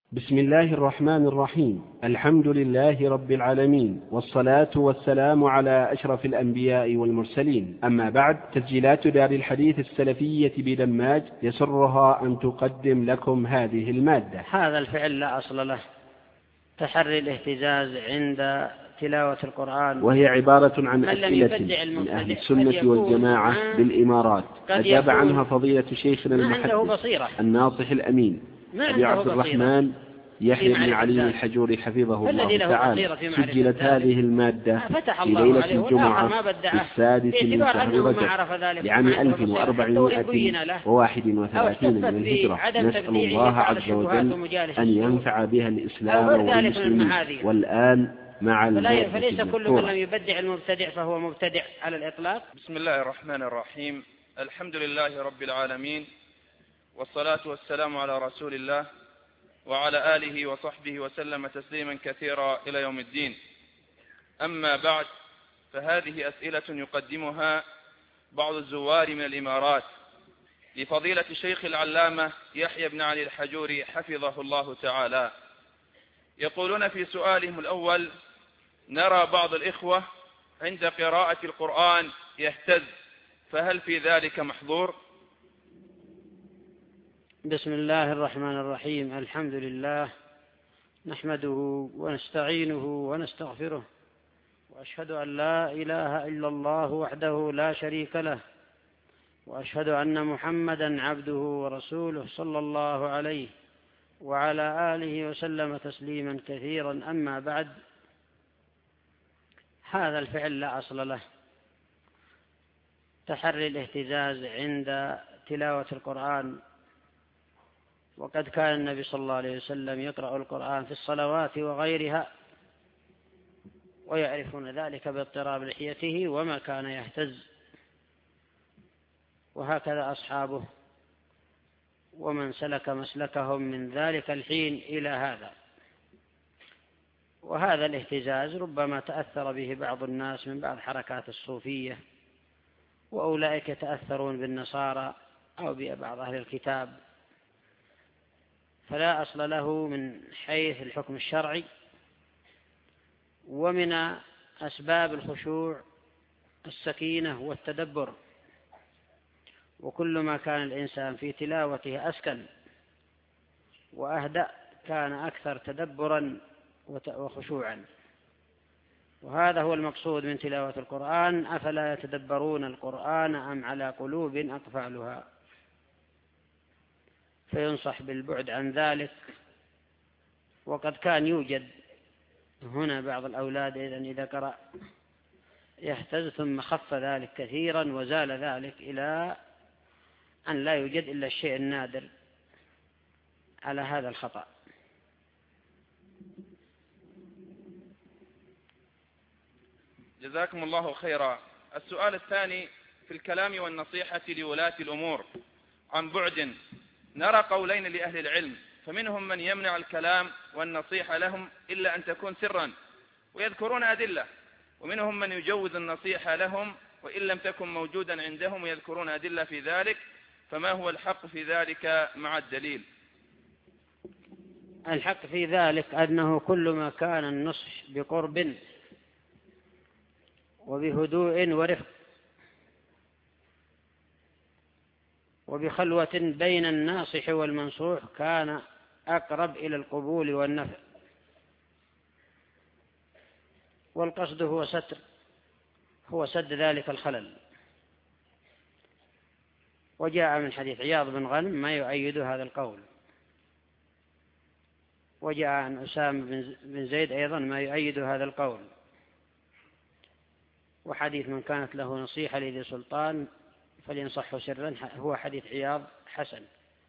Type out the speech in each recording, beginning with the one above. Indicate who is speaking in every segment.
Speaker 1: بسم الله الرحمن الرحيم. الحمد لله رب العالمين، والصلاة والسلام على أشرف الأنبياء والمرسلين. أما بعد، تسجيلات دار الحديث السلفية بدماج يسرها أن تقدم لكم هذه المادة.
Speaker 2: هذا الفعل لا أصل له، تحري الاهتزاز عند تلاوة القرآن،
Speaker 1: وهي عبارة عن أسئلة من أهل السنة والجماعة بالإمارات، أجاب عنها فضيلة شيخنا المحدث الناصح الأمين أبي عبد الرحمن يحيى بن علي الحجوري حفظه الله تعالى. سجلت هذه المادة في ليلة الجمعة السادس من شهر رجب لعام 1431 من الهجرة. نسأل الله عز وجل أن ينفع بها الإسلام والمسلمين. والآن مع
Speaker 2: فليس كل من لم يبدع المبتدع فهو مبتدع على الإطلاق.
Speaker 3: بسم الله الرحمن الرحيم. الحمد لله رب العالمين، والصلاة والسلام على رسول الله وعلى آله وصحبه وسلم تسليما كثيرا إلى يوم الدين. أما بعد، فهذه أسئلة يقدمها بعض الزوار من الإمارات لفضيلة الشيخ العلامة يحيى بن علي الحجوري حفظه الله تعالى. يقولون في سؤالهم الأول: نرى بعض الإخوة عند قراءة القرآن يهتز، فهل في ذلك محظور؟
Speaker 2: بسم الله الرحمن الرحيم. الحمد لله نحمده ونستعينه ونستغفره، وأشهد أن لا إله إلا الله وحده لا شريك له، وأشهد أن محمدا عبده ورسوله صلى الله عليه وعلى آله وسلم تسليما كثيرا. أما بعد، هذا الفعل لا أصل له، تحري الاهتزاز عند تلاوة القرآن، وقد كان النبي صلى الله عليه وسلم يقرأ القرآن في الصلوات وغيرها، ويعرفون ذلك باضطراب لحيته وما كان يهتز، وهكذا أصحابه ومن سلك مسلكهم من ذلك الحين إلى هذا. وهذا الاهتزاز ربما تأثر به بعض الناس من بعض حركات الصوفية، وأولئك يتأثرون بالنصارى أو ببعض أهل الكتاب، فلا أصل له من حيث الحكم الشرعي. ومن أسباب الخشوع السكينة والتدبر، وكل ما كان الإنسان في تلاوته أسكن وأهدأ كان أكثر تدبرا وخشوعا، وهذا هو المقصود من تلاوة القرآن. أفلا يتدبرون القرآن أم على قلوب أقفالها؟ فينصح بالبعد عن ذلك. وقد كان يوجد هنا بعض الأولاد إذا قرأ يهتز، ثم خف ذلك كثيرا وزال ذلك إلى أن لا يوجد إلا الشيء النادر على هذا الخطأ.
Speaker 3: جزاكم الله خيرا. السؤال الثاني: في الكلام والنصيحة لولاة الأمور عن بعد نرى قولين لأهل العلم، فمنهم من يمنع الكلام والنصيحة لهم إلا أن تكون سرا ويذكرون أدلة، ومنهم من يجوز النصيحة لهم وإن لم تكن موجودا عندهم ويذكرون أدلة في ذلك، فما هو الحق في ذلك مع الدليل؟
Speaker 2: الحق في ذلك أنه كل ما كان النصح بقرب وبهدوء ورفق وبخلوة بين الناصح والمنصوح كان أقرب إلى القبول والنفع، والقصد هو سد ذلك الخلل. وجاء من حديث عياض بن غنم ما يؤيد هذا القول، وجاء عن أسامة بن زيد أيضا ما يؤيد هذا القول، وحديث من كانت له نصيحة لذي سلطان فلينصحه سرا هو حديث عياض حسن.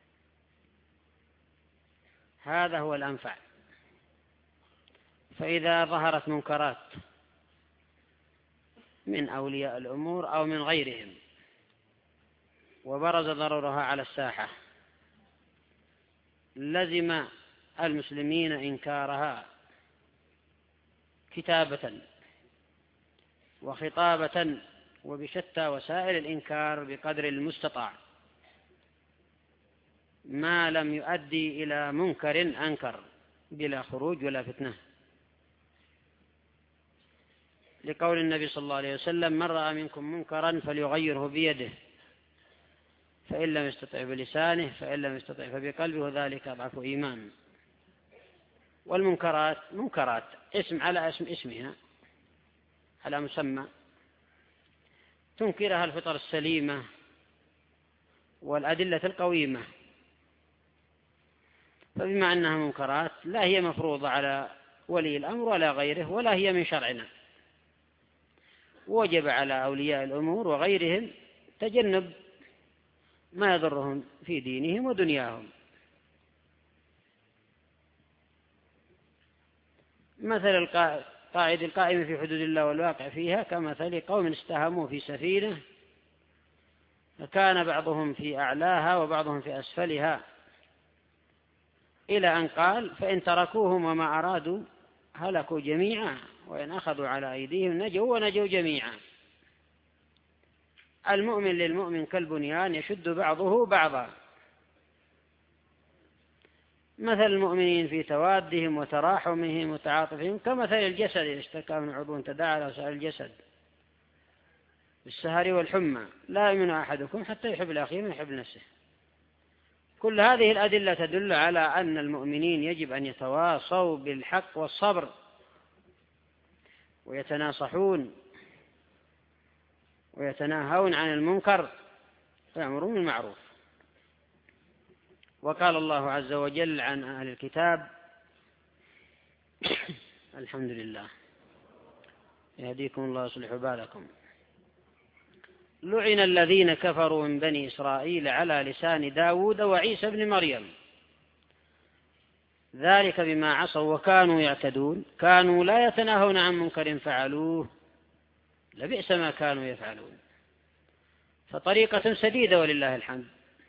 Speaker 2: هذا هو الأنفع. فإذا ظهرت منكرات من أولياء الأمور أو من غيرهم وبرز ضررها على الساحة، لزم المسلمين إنكارها كتابة وخطابة وبشتى وسائل الإنكار بقدر المستطاع، ما لم يؤدي إلى منكر أنكر بلا خروج ولا فتنة، لقول النبي صلى الله عليه وسلم: من رأى منكم منكرا فليغيره بيده، فإن لم يستطع بلسانه، فإن لم يستطع فبقلبه، وذلك أضعف إيمان. والمنكرات منكرات، اسم على اسمها، على مسمى، تنكرها الفطر السليمة والأدلة القويمة، فبما أنها منكرات لا هي مفروضة على ولي الأمر ولا غيره، ولا هي من شرعنا، وجب على أولياء الأمور وغيرهم تجنب ما يضرهم في دينهم ودنياهم. مثل القاعد القائم في حدود الله والواقع فيها كمثل قوم استهموا في سفينة فكان بعضهم في أعلاها وبعضهم في أسفلها، إلى أن قال: فإن تركوهم وما أرادوا هلكوا جميعا، وإن أخذوا على أيديهم نجوا ونجوا جميعا. المؤمن للمؤمن كالبنيان يشد بعضه بعضا. مثل المؤمنين في توادهم وتراحمهم وتعاطفهم كمثل الجسد إذا اشتكى من عضو تداعى له سائر الجسد بالسهر والحمى، لا يؤمن أحدكم حتى يحب لأخيه ما يحب نفسه. كل هذه الأدلة تدل على أن المؤمنين يجب أن يتواصوا بالحق والصبر، ويتناصحون ويتناهون عن المنكر ويأمرون بالمعروف. وقال الله عز وجل عن أهل الكتاب: الحمد لله يهديكم الله ويصلح بالكم، لعن الذين كفروا من بني إسرائيل على لسان داود وعيسى بن مريم، ذلك بما عصوا وكانوا يعتدون، كانوا لا يتناهون عن منكر فعلوه، لبئس ما كانوا يفعلون. فطريقة سديدة ولله الحمد.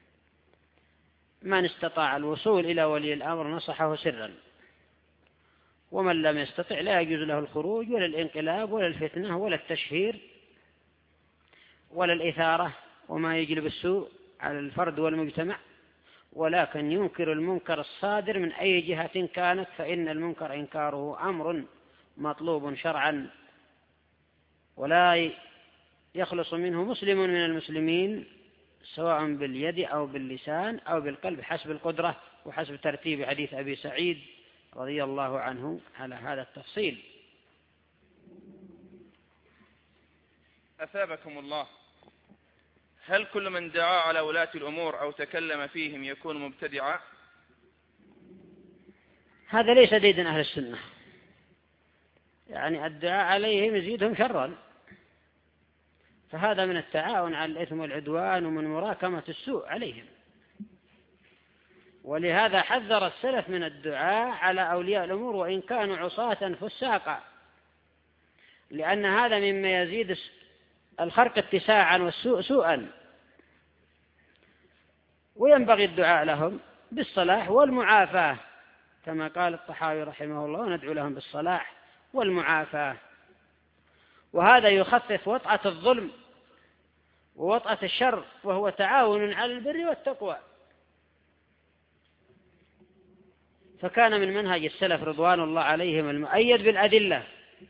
Speaker 2: من استطاع الوصول إلى ولي الأمر نصحه سرا، ومن لم يستطع لا يجوز له الخروج ولا الانقلاب ولا الفتنة ولا التشهير ولا الإثارة وما يجلب السوء على الفرد والمجتمع، ولكن ينكر المنكر الصادر من أي جهة كانت، فإن المنكر إنكاره أمر مطلوب شرعا، ولا يخلص منه مسلم من المسلمين سواء باليد أو باللسان أو بالقلب حسب القدرة وحسب ترتيب حديث أبي سعيد رضي الله عنه على هذا التفصيل.
Speaker 3: أثابكم الله. هل كل من دعا على ولاة الأمور أو تكلم فيهم يكون مبتدعا؟
Speaker 2: هذا ليس ديدن أهل السنة، يعني الدعاء عليهم يزيدهم شرا، فهذا من التعاون على الإثم والعدوان ومن مراكمة السوء عليهم. ولهذا حذر السلف من الدعاء على أولياء الأمور وإن كانوا عصاة فساقا، لأن هذا مما يزيد الخرق اتساعا والسوء سوءا. وينبغي الدعاء لهم بالصلاح والمعافاة كما قال الطحاوي رحمه الله: وندعو لهم بالصلاح والمعافاة. وهذا يخفف وطأة الظلم ووطأة الشر، وهو تعاون على البر والتقوى. فكان من منهج السلف رضوان الله عليهم المؤيد بالأدلة: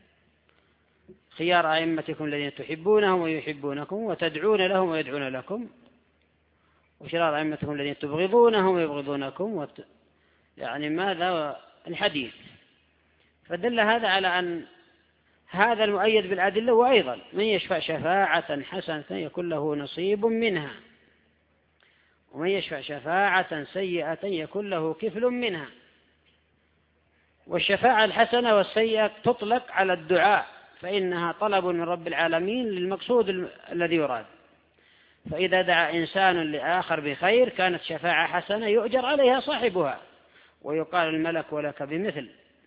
Speaker 2: خيار أئمتكم الذين تحبونهم ويحبونكم وتدعون لهم ويدعون لكم، وشرار أئمتكم الذين تبغضونهم ويبغضونكم يعني ماذا الحديث. فدل هذا على أن هذا المؤيد بالأدلة. وأيضا من يشفع شفاعة حسنة يكون له نصيب منها، ومن يشفع شفاعة سيئة يكون له كفل منها. والشفاعة الحسنة والسيئة تطلق على الدعاء، فإنها طلب من رب العالمين للمقصود الذي يراد. فإذا دعا إنسان لآخر بخير كانت شفاعة حسنة يؤجر عليها صاحبها، ويقال الملك ولك بمثل.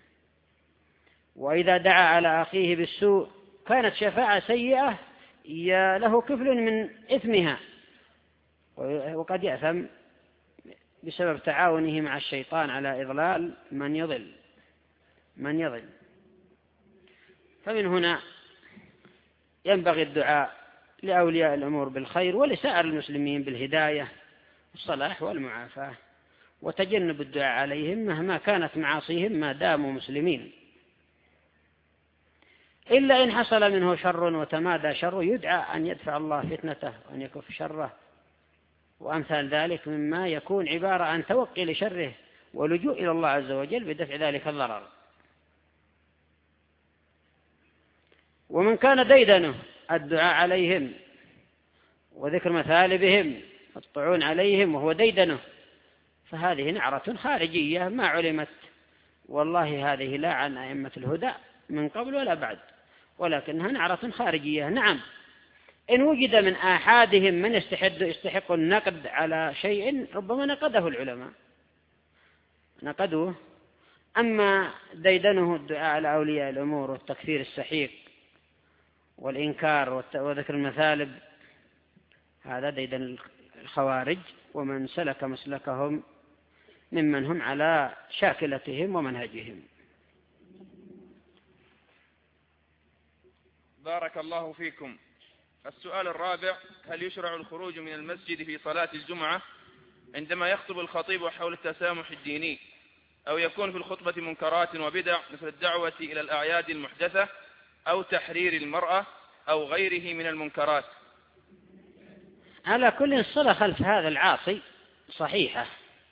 Speaker 2: وإذا دعا على أخيه بالسوء كانت شفاعة سيئة له كفل من إثمها، وقد يأثم بسبب تعاونه مع الشيطان على إضلال من يضل. فمن هنا ينبغي الدعاء لأولياء الأمور بالخير ولسائر المسلمين بالهداية والصلاح والمعافاة. وتجنب الدعاء عليهم مهما كانت معاصيهم ما داموا مسلمين، إلا إن حصل منه شر وتمادى شر يدعى أن يدفع الله فتنته وأن يكف شره، وأمثال ذلك مما يكون عبارة عن توقي لشره ولجوء إلى الله عز وجل بدفع ذلك الضرر. ومن كان ديدنه الدعاء عليهم وذكر مثالبهم والطعون عليهم وهو ديدنه فهذه نعرة خارجية ما علمت، والله هذه لا عن أئمة الهدى من قبل ولا بعد، ولكنها نعرة خارجية. نعم، إن وجد من آحادهم من يستحق النقد على شيء ربما نقده العلماء نقدوه، أما ديدنه الدعاء على أولياء الأمور والتكفير السحيق والإنكار وذكر المثالب هذا ديدن الخوارج ومن سلك مسلكهم ممن هم على شاكلتهم ومنهجهم.
Speaker 3: بارك الله فيكم. السؤال الرابع: هل يشرع الخروج من المسجد في صلاة الجمعة عندما يخطب الخطيب حول التسامح الديني، أو يكون في الخطبة منكرات وبدع مثل الدعوة إلى الأعياد المحدثة أو تحرير المرأة أو غيره من المنكرات؟
Speaker 2: على كل الصلاة خلف هذا العاصي صحيحة،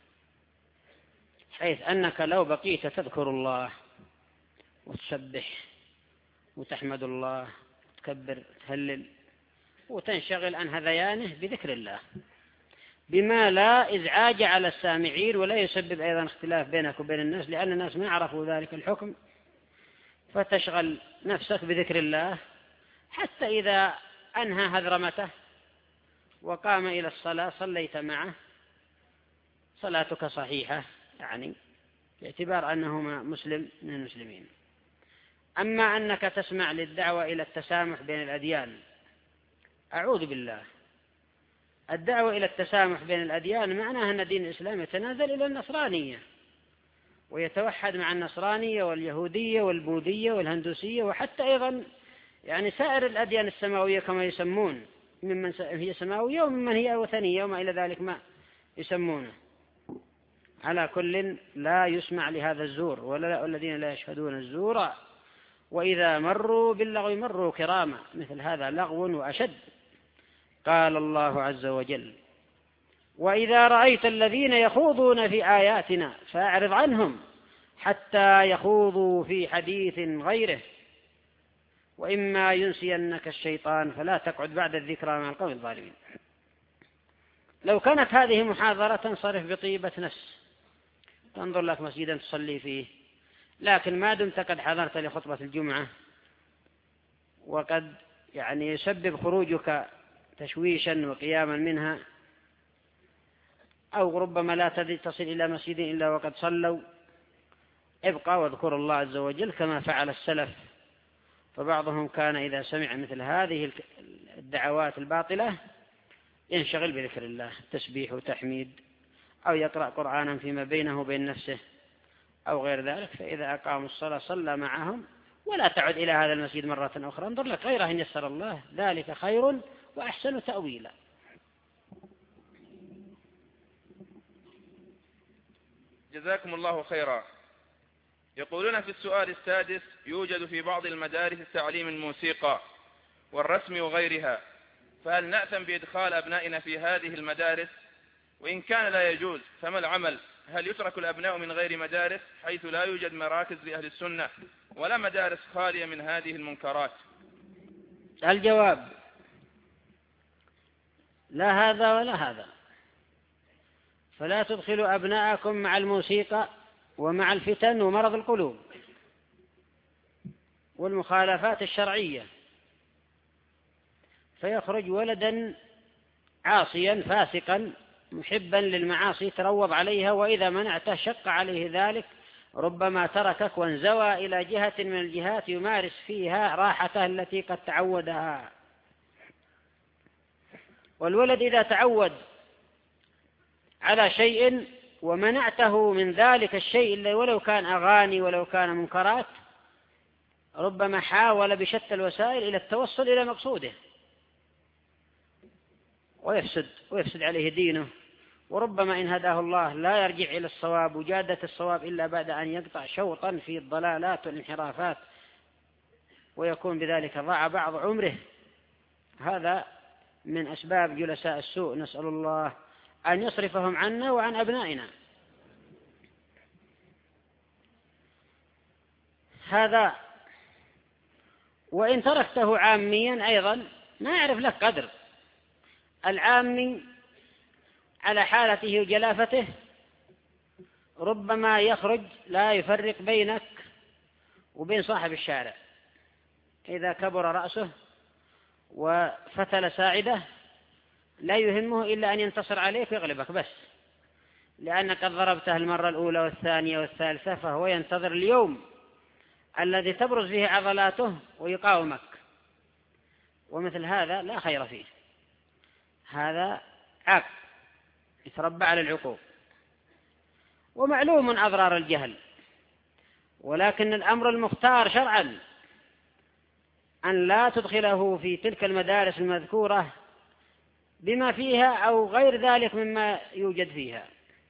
Speaker 2: حيث أنك لو بقيت تذكر الله وتسبح وتحمد الله وتكبر تهلل وتنشغل عن هذيانه بذكر الله بما لا إزعاج على السامعين ولا يسبب أيضا اختلاف بينك وبين الناس، لأن الناس ما يعرفوا ذلك الحكم، فتشغل نفسك بذكر الله حتى إذا أنهى هذرمته وقام إلى الصلاة صليت معه صلاتك صحيحة، يعني باعتبار أنه مسلم من المسلمين. أما أنك تسمع للدعوة إلى التسامح بين الأديان، أعوذ بالله، الدعوة إلى التسامح بين الأديان معناها أن دين الإسلام يتنازل إلى النصرانية ويتوحد مع النصرانية واليهودية والبوذية والهندوسية وحتى أيضا يعني سائر الأديان السماوية كما يسمون، ممن هي سماوية وممن هي وثنية وما إلى ذلك ما يسمونه. على كل لا يسمع لهذا الزور، ولا الذين لا يشهدون الزور وإذا مروا باللغو مروا كراما، مثل هذا لغو وأشد. قال الله عز وجل: وإذا رأيت الذين يخوضون في آياتنا فأعرض عنهم حتى يخوضوا في حديث غيره وإما ينسينك الشيطان فلا تقعد بعد الذكرى مع القوم الظالمين. لو كانت هذه محاضرة تنصرف بطيبة نفس، تنظر لك مسجدا تصلي فيه، لكن ما دمت قد حضرت لخطبة الجمعة وقد يعني يسبب خروجك تشويشا وقياما منها، أو ربما لا تصل إلى مسجد إلا وقد صلوا، ابقى واذكر الله عز وجل كما فعل السلف. فبعضهم كان إذا سمع مثل هذه الدعوات الباطلة ينشغل بذكر الله، تسبيح وتحميد، أو يقرأ قرآنا فيما بينه وبين نفسه أو غير ذلك، فإذا أقاموا الصلاة صلى معهم ولا تعد إلى هذا المسجد مرة أخرى، انظر لك غيره إن يسر الله، ذلك خير وأحسن تأويلا.
Speaker 3: جزاكم الله خيرا. يقولون في السؤال السادس: يوجد في بعض المدارس تعليم الموسيقى والرسم وغيرها، فهل نأثم بإدخال أبنائنا في هذه المدارس؟ وإن كان لا يجوز فما العمل؟ هل يترك الأبناء من غير مدارس حيث لا يوجد مراكز لأهل السنة ولا مدارس خالية من هذه المنكرات؟
Speaker 2: الجواب: لا هذا ولا هذا. فلا تدخلوا أبناءكم مع الموسيقى ومع الفتن ومرض القلوب والمخالفات الشرعية، فيخرج ولدا عاصيا فاسقا محبا للمعاصي تروض عليها، وإذا منعته شق عليه ذلك، ربما تركك وانزوى إلى جهة من الجهات يمارس فيها راحته التي قد تعودها. والولد إذا تعود على شيء ومنعته من ذلك الشيء ولو كان أغاني ولو كان منكرات، ربما حاول بشتى الوسائل إلى التوصل إلى مقصوده، ويفسد عليه دينه وربما إن هداه الله لا يرجع إلى الصواب وجادة الصواب إلا بعد أن يقطع شوطا في الضلالات والانحرافات، ويكون بذلك ضاع بعض عمره. هذا من أسباب جلساء السوء، نسأل الله أن يصرفهم عنا وعن أبنائنا. هذا وإن تركته عاميا أيضا ما يعرف لك قدر. العامي على حالته وجلافته ربما يخرج لا يفرق بينك وبين صاحب الشارع، إذا كبر رأسه وفتل ساعده لا يهمه إلا أن ينتصر عليك ويغلبك بس، لأنك قد ضربته المرة الأولى والثانية والثالثة، فهو ينتظر اليوم الذي تبرز فيه عضلاته ويقاومك، ومثل هذا لا خير فيه. هذا عاق يتربى على العقوق. ومعلوم أضرار الجهل، ولكن الأمر المختار شرعا أن لا تدخله في تلك المدارس المذكورة بما فيها أو غير ذلك مما يوجد فيها،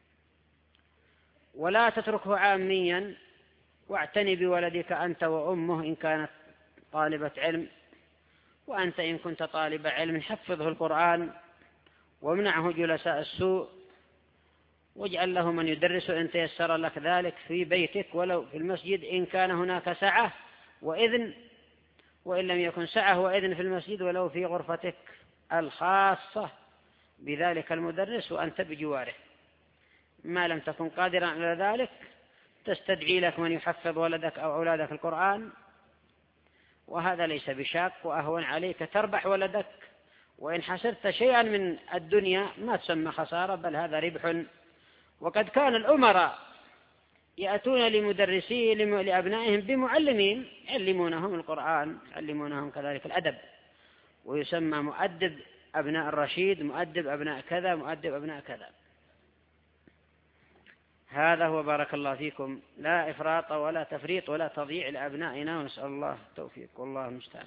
Speaker 2: ولا تتركه عاميا، واعتني بولدك أنت وأمه إن كانت طالبة علم، وأنت إن كنت طالب علم حفظه القرآن وامنعه جلساء السوء، واجعل له من يدرسه إن تيسر لك ذلك في بيتك ولو في المسجد إن كان هناك سعة وإذن، وإن لم يكن سعة وإذن في المسجد ولو في غرفتك الخاصة بذلك المدرس وأنت بجواره. ما لم تكن قادرا على ذلك تستدعي لك من يحفظ ولدك أو أولادك القرآن، وهذا ليس بشاق وأهون عليك، تربح ولدك، وإن حسبت شيئا من الدنيا ما تسمى خسارة بل هذا ربح. وقد كان الأمراء يأتون لمدرسين لأبنائهم بمعلمين يعلمونهم القرآن، يعلمونهم كذلك الأدب، ويسمى مؤدب أبناء الرشيد، مؤدب أبناء كذا، مؤدب أبناء كذا. هذا هو بارك الله فيكم، لا إفراط ولا تفريط ولا تضييع لأبنائنا، ونسأل الله التوفيق والله المستعان.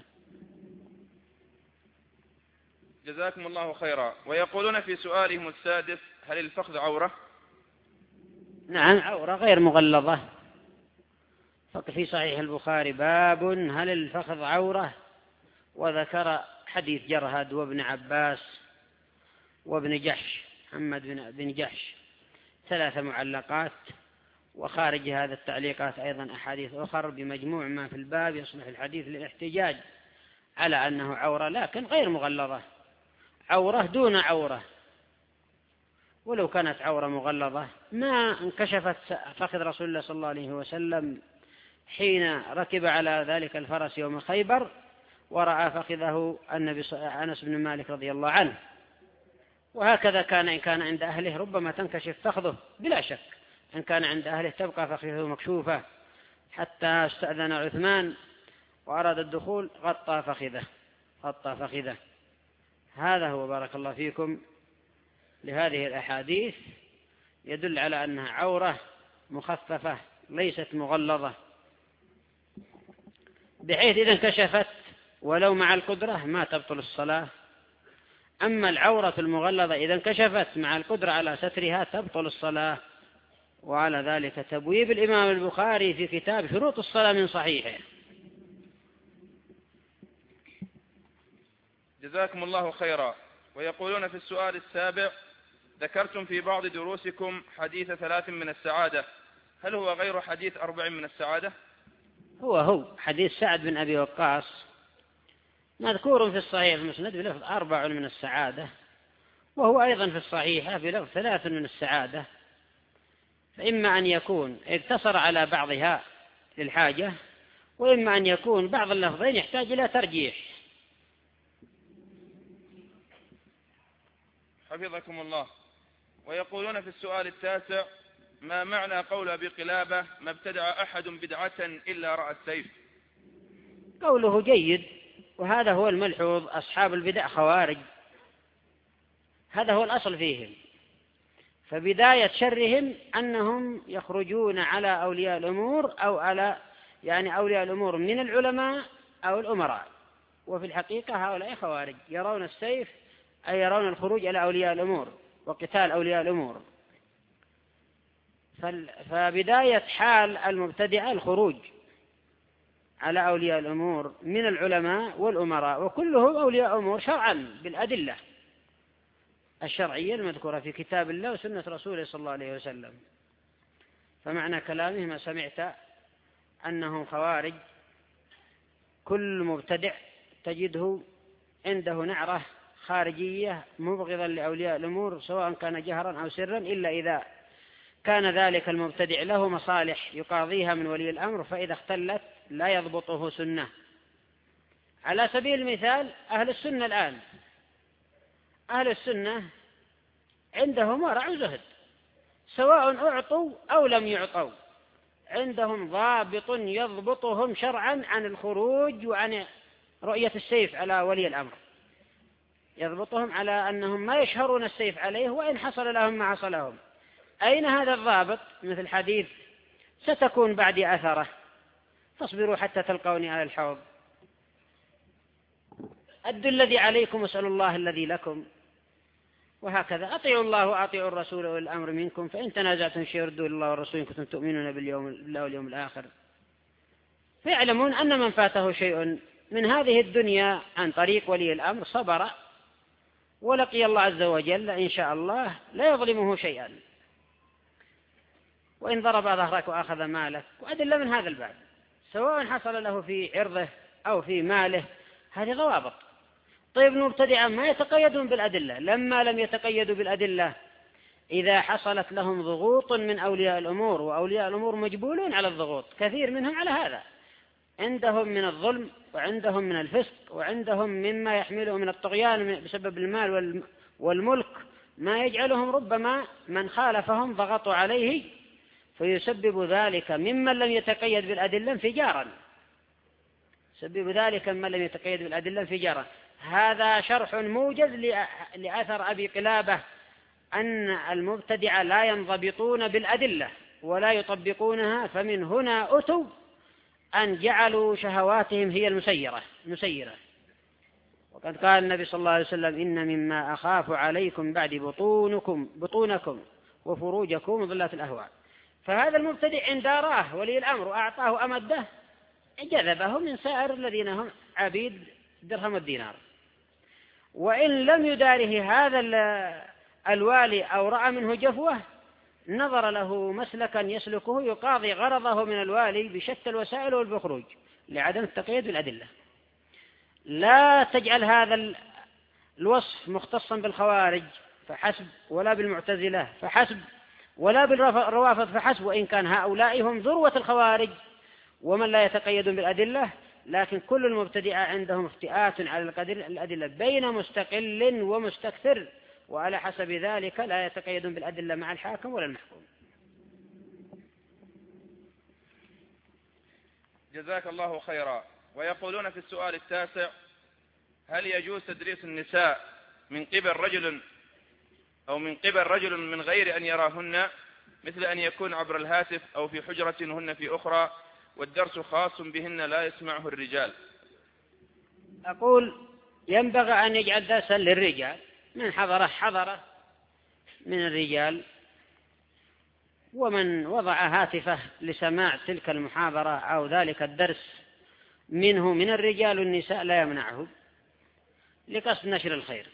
Speaker 3: جزاكم الله خيرا. ويقولون في سؤالهم السادس: هل الفخذ عورة؟
Speaker 2: نعم عورة غير مغلظة. في صحيح البخاري باب هل الفخذ عورة، وذكر حديث جرهد وابن عباس وابن جحش، محمد بن جحش، 3 معلقات، وخارج هذا التعليقات أيضا أحاديث أخرى بمجموع ما في الباب يصلح الحديث للاحتجاج على أنه عورة، لكن غير مغلظة، عورة دون عورة. ولو كانت عورة مغلظة ما انكشفت فخذ رسول الله صلى الله عليه وسلم حين ركب على ذلك الفرس يوم خيبر ورأى فخذه أنس بن مالك رضي الله عنه. وهكذا كان إن كان عند أهله ربما تنكشف فخذه بلا شك، إن كان عند أهله تبقى فخذه مكشوفة، حتى استأذن عثمان وأراد الدخول غطى فخذه. هذا هو بارك الله فيكم لهذه الأحاديث، يدل على أنها عورة مخففة ليست مغلظة، بحيث إذا انكشفت ولو مع القدرة ما تبطل الصلاة. أما العورة المغلظة إذا انكشفت مع القدرة على سترها تبطل الصلاة. وعلى ذلك تبويب الإمام البخاري في كتاب شروط الصلاة من صحيحه.
Speaker 3: جزاكم الله خيرا. ويقولون في السؤال السابع: ذكرتم في بعض دروسكم حديث 3 من السعادة، هل هو غير حديث 4 من السعادة؟
Speaker 2: هو حديث سعد بن أبي وقاص مذكور في الصحيح المسند بلفظ 4 من السعادة، وهو أيضا في الصحيحة بلفظ 3 من السعادة، فإما أن يكون اقتصر على بعضها للحاجة، وإما أن يكون بعض اللفظين يحتاج إلى ترجيح.
Speaker 3: حفظكم الله. ويقولون في السؤال التاسع: ما معنى قول أبي قلابة: ما ابتدع أحد بدعة إلا رأى السيف؟
Speaker 2: قوله جيد، وهذا هو الملحوظ، أصحاب البدع خوارج، هذا هو الأصل فيهم. فبداية شرهم أنهم يخرجون على أولياء الأمور أو على أولياء الأمور من العلماء أو الأمراء، وفي الحقيقة هؤلاء خوارج يرون السيف أي يرون الخروج على أولياء الأمور، وقتال أولياء الأمور. فبداية حال المبتدعة الخروج على أولياء الأمور من العلماء والأمراء، وكلهم أولياء أمور شرعا بالأدلة الشرعية المذكورة في كتاب الله وسنة رسوله صلى الله عليه وسلم. فمعنى كلامه ما سمعت أنهم خوارج، كل مبتدع تجده عنده نعرة خارجية مبغضا لأولياء الأمور سواء كان جهرا أو سرا، إلا إذا كان ذلك المبتدع له مصالح يقاضيها من ولي الأمر، فإذا اختلت لا يضبطه سنة. على سبيل المثال أهل السنة الآن، أهل السنة عندهم ورع وزهد سواء أعطوا أو لم يعطوا، عندهم ضابط يضبطهم شرعا عن الخروج وعن رؤية السيف على ولي الأمر، يضبطهم على أنهم ما يشهرون السيف عليه وإن حصل لهم ما حصل لهم. أين هذا الضابط؟ مثل حديث ستكون بعدي أثرة فاصبروا حتى تلقوني على الحوض، أدوا الذي عليكم واسألوا الله الذي لكم، وهكذا أطيعوا الله وأطيعوا الرسول والأمر منكم، فإن تنازعتم شيئا ردوا إلى الله والرسول إن كنتم تؤمنون بالله واليوم الآخر. فيعلمون أن من فاته شيء من هذه الدنيا عن طريق ولي الأمر صبر ولقي الله عز وجل إن شاء الله لا يظلمه شيئا، وإن ضرب ظهرك وأخذ مالك، وأدلة من هذا الباب سواء حصل له في عرضه أو في ماله، هذه ضوابط. طيب المبتدعة ما يتقيدون بالأدلة، لما لم يتقيدوا بالأدلة إذا حصلت لهم ضغوط من أولياء الأمور، وأولياء الأمور مجبولون على الضغوط، كثير منهم على هذا، عندهم من الظلم وعندهم من الفسق وعندهم مما يحمله من الطغيان بسبب المال والملك ما يجعلهم ربما من خالفهم ضغطوا عليه، فيسبب ذلك ممن لم يتقيد بالأدلة انفجارا، يسبب ذلك ممن لم يتقيد بالأدلة انفجارا. هذا شرح موجز لأثر أبي قلابة أن المبتدع لا ينضبطون بالأدلة ولا يطبقونها، فمن هنا أتوا أن جعلوا شهواتهم هي المسيرة. وقد قال النبي صلى الله عليه وسلم إن مما أخاف عليكم بعد بطونكم وفروجكم وظلات الأهواء. فهذا المبتدع إن داراه ولي الأمر وأعطاه أمده جذبه من سائر الذين هم عبيد درهم والدينار، وإن لم يداره هذا الوالي أو رأى منه جفوة نظر له مسلكا يسلكه يقاضي غرضه من الوالي بشتى الوسائل والبخروج لعدم التقييد بالأدلة. لا تجعل هذا الوصف مختصا بالخوارج فحسب، ولا بالمعتزلة فحسب، ولا بالروافض فحسب، وإن كان هؤلاء هم ذروة الخوارج ومن لا يتقيدون بالأدلة، لكن كل المبتدئة عندهم افتئات على الأدلة بين مستقل ومستكثر، وعلى حسب ذلك لا يتقيدون بالأدلة مع الحاكم ولا المحكوم.
Speaker 3: جزاك الله خيرا. ويقولون في السؤال التاسع: هل يجوز تدريس النساء من قبل رجل من غير أن يراهن، مثل أن يكون عبر الهاتف أو في حجرة هن في أخرى، والدرس خاص بهن لا يسمعه الرجال؟
Speaker 2: أقول ينبغي أن يجعل درسا للرجال، من حضره من الرجال، ومن وضع هاتفه لسماع تلك المحاضرة أو ذلك الدرس منه من الرجال والنساء لا يمنعه لقصد نشر الخير.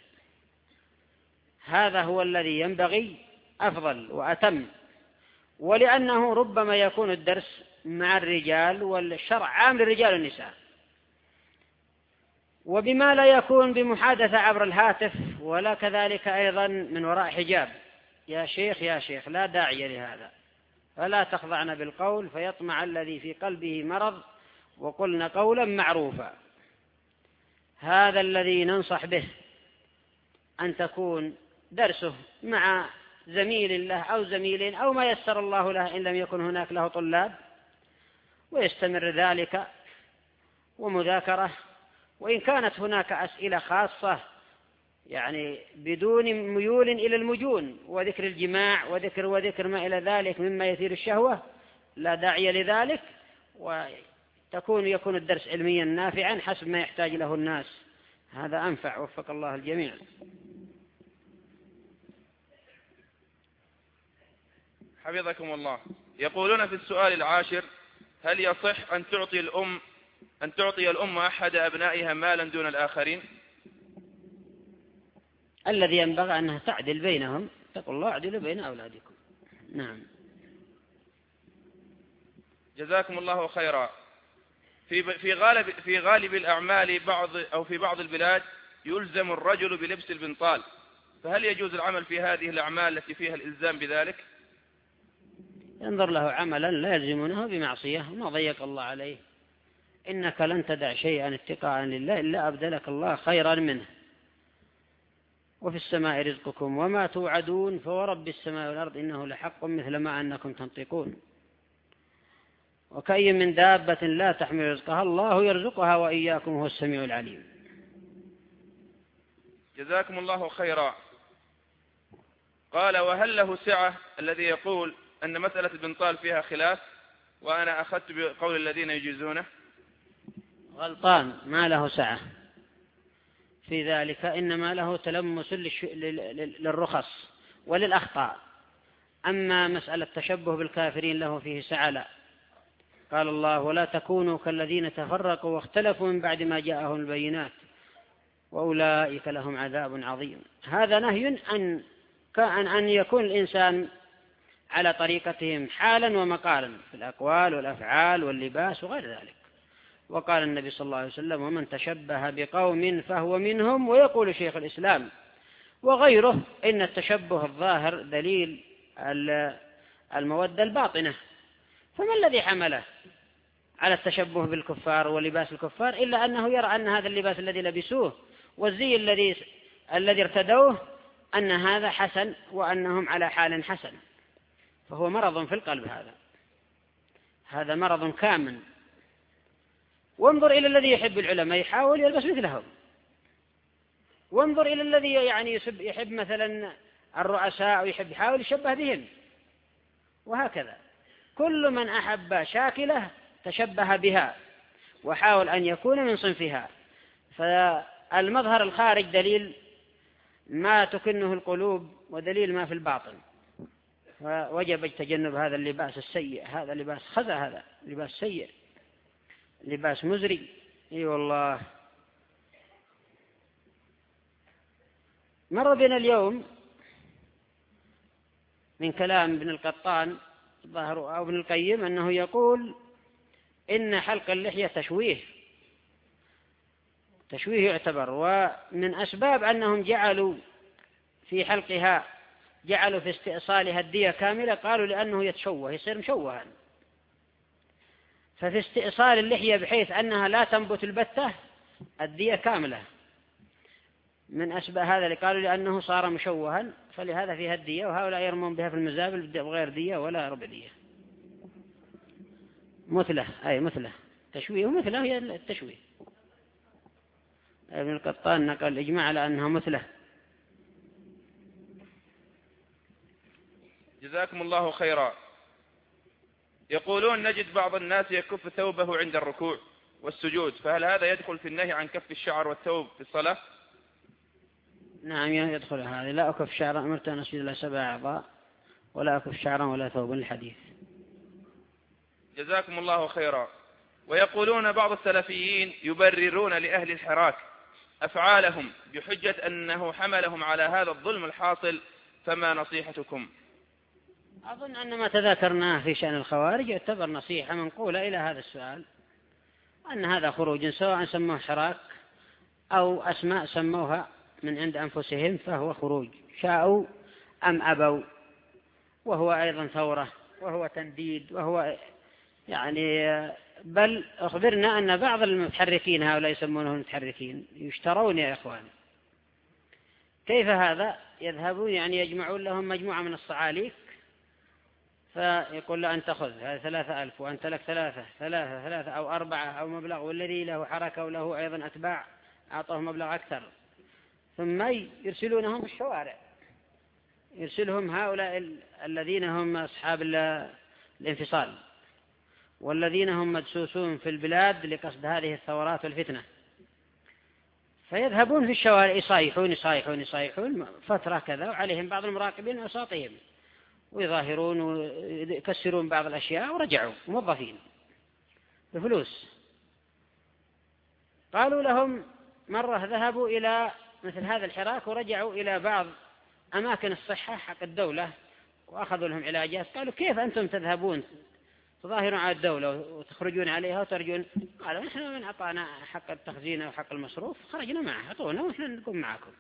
Speaker 2: هذا هو الذي ينبغي أفضل وأتم، ولأنه ربما يكون الدرس مع الرجال والشرع عام للرجال والنساء، وبما لا يكون بمحادثة عبر الهاتف ولا كذلك أيضا من وراء حجاب. يا شيخ لا داعي لهذا، فلا تخضعن بالقول فيطمع الذي في قلبه مرض وقلن قولا معروفا. هذا الذي ننصح به، أن تكون درسه مع زميل له أو زميلين أو ما يسر الله له إن لم يكن هناك له طلاب، ويستمر ذلك ومذاكرة. وإن كانت هناك أسئلة خاصة يعني بدون ميول إلى المجون وذكر الجماع وذكر ما إلى ذلك مما يثير الشهوة، لا داعي لذلك، يكون الدرس علميا نافعا حسب ما يحتاج له الناس. هذا أنفع، وفق الله الجميع.
Speaker 3: حفظكم الله. يقولون في السؤال العاشر: هل يصح أن تعطي الأم أحد أبنائها مالا دون الآخرين؟
Speaker 2: الذي ينبغي أنها تعدل بينهم، تقول الله اعدلوا بين أولادكم. نعم.
Speaker 3: جزاكم الله خيرا. في غالب الأعمال في بعض البلاد يلزم الرجل بلبس البنطال، فهل يجوز العمل في هذه الأعمال التي فيها الإلزام بذلك؟
Speaker 2: ينظر له عملا لا يلزمونه بمعصية وما ضيق الله عليه. إنك لن تدع شيئا اتقاء لله إلا أبدلك الله خيرا منه. وفي السماء رزقكم وما توعدون فورب السماء والأرض إنه لحق مثل ما أنكم تنطقون. وكأي من دابة لا تحمل رزقها الله يرزقها وإياكم هو السميع العليم.
Speaker 3: جزاكم الله خيرا. قال: وهل له سعة الذي يقول أن مسألة البنطال فيها خلاف وأنا أخذت بقول الذين يجيزونه؟
Speaker 2: غلطان، ما له سعة في ذلك، إنما له تلمس للرخص وللأخطاء. أما مسألة التشبه بالكافرين له فيه سعة لا. قال الله: ولا تكونوا كالذين تفرقوا واختلفوا من بعد ما جاءهم البينات وأولئك لهم عذاب عظيم. هذا نهي أن يكون الإنسان على طريقتهم حالا ومقالا في الأقوال والأفعال واللباس وغير ذلك. وقال النبي صلى الله عليه وسلم: ومن تشبه بقوم فهو منهم. ويقول شيخ الإسلام وغيره: إن التشبه الظاهر دليل المودة الباطنة. فما الذي حمله على التشبه بالكفار ولباس الكفار إلا أنه يرى أن هذا اللباس الذي لبسوه والزي الذي ارتدوه أن هذا حسن وأنهم على حال حسن. فهو مرض في القلب، هذا مرض كامن. وانظر إلى الذي يحب العلماء يحاول يلبس مثلهم، وانظر إلى الذي يحب مثلا الرؤساء يحاول يشبه بهم، وهكذا. كل من أحب شاكلة تشبه بها وحاول أن يكون من صنفها. فالمظهر الخارج دليل ما تكنه القلوب ودليل ما في الباطن. ووجب تجنب هذا اللباس السيء. هذا لباس خزع، هذا لباس سيء، لباس مزري. اي والله. مر بنا اليوم من كلام ابن القطان ظاهر أو ابن القيم أنه يقول إن حلق اللحية تشويه يعتبر. ومن أسباب أنهم جعلوا في حلقها جعلوا في استئصالها الدية كاملة، قالوا لأنه يتشوه يصير مشوها. ففي استئصال اللحية بحيث أنها لا تنبت البتة الدية كاملة. من أسباب هذا اللي قالوا لأنه صار مشوها فلهذا فيها الدية. وهؤلاء يرمون بها في المزابل بغير دية ولا ربع دية. مثله تشويه مثله هي التشويه. ابن القطان نقل الإجماع على أنها مثله.
Speaker 3: جزاكم الله خيرا. يقولون نجد بعض الناس يكف ثوبه عند الركوع والسجود، فهل هذا يدخل في النهي عن كف الشعر والثوب في الصلاة؟
Speaker 2: نعم يدخل هذا. لا أكف شعرا، أمرت أن أسجد إلى 7 أعضاء ولا أكف شعرا ولا ثوبا، الحديث.
Speaker 3: جزاكم الله خيرا. ويقولون بعض السلفيين يبررون لأهل الحراك أفعالهم بحجة أنه حملهم على هذا الظلم الحاصل، فما نصيحتكم؟
Speaker 2: أظن أن ما تذاكرناه في شأن الخوارج يعتبر نصيحة منقولة إلى هذا السؤال، أن هذا خروج سواء سموه حراك أو أسماء سموها من عند أنفسهم، فهو خروج شاءوا أم أبوا، وهو أيضا ثورة وهو تنديد، وهو بل أخبرنا أن بعض المتحركين هؤلاء يسمونهم المتحركين يشترون يا إخوان. كيف هذا؟ يذهبون يجمعون لهم مجموعة من الصعاليك، فيقول له أن تأخذ هذا 3000 وأنت لك 3 أو 4 أو مبلغ، والذي له حركة وله أيضا أتباع أعطاه مبلغ أكثر، ثم يرسلونهم في الشوارع، يرسلهم هؤلاء الذين هم أصحاب الانفصال والذين هم مدسوسون في البلاد لقصد هذه الثورات والفتنة، فيذهبون في الشوارع يصايحون فترة كذا، وعليهم بعض المراقبين وساطهم، ويظاهرون ويكسرون بعض الأشياء، ورجعوا موظفين بفلوس. قالوا لهم مرة ذهبوا إلى مثل هذا الحراك ورجعوا إلى بعض أماكن الصحة حق الدولة وأخذوا لهم علاجات. قالوا كيف أنتم تذهبون تظاهرون على الدولة وتخرجون عليها وترجون؟ قالوا نحن من أعطانا حق التخزين وحق المصروف خرجنا معه، أعطونا ونحن نقوم معكم.